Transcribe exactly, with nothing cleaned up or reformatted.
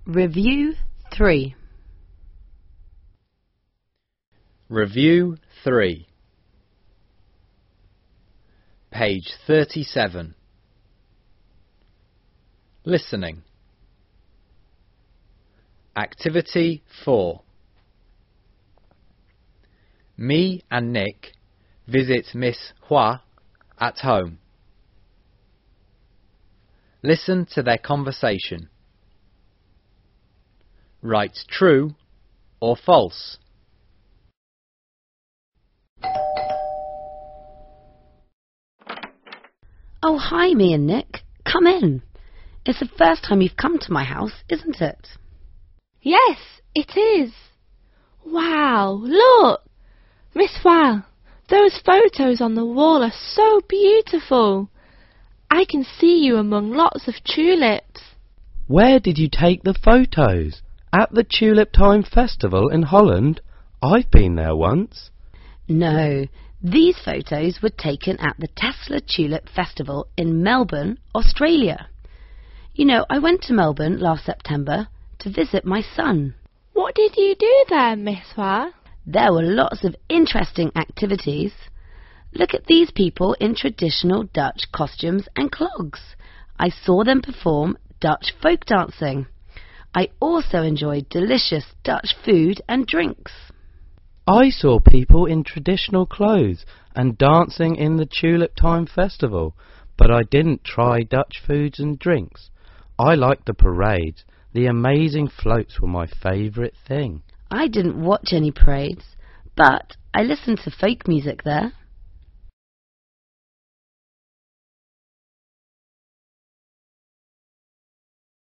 Review three. Review three. Page thirty-seven. Listening. Activity four. Me and Nick visit Miss Hua at home. Listen to their conversation. Write true or false. Oh, hi, me and Nick. Come in. It's the first time you've come to my house, isn't it? Yes, it is. Wow, look! Miss Hua, those photos on the wall are so beautiful. I can see you among lots of tulips. Where did you take the photos? At the Tulip Time Festival in Holland? I've been there once. No, these photos were taken at the Tesla Tulip Festival in Melbourne, Australia. You know, I went to Melbourne last September to visit my son. What did you do there, Miss Hua? There were lots of interesting activities. Look at these people in traditional Dutch costumes and clogs. I saw them perform Dutch folk dancing. I also enjoyed delicious Dutch food and drinks. I saw people in traditional clothes and dancing in the Tulip Time Festival, but I didn't try Dutch foods and drinks. I liked the parades. The amazing floats were my favourite thing. I didn't watch any parades, but I listened to folk music there.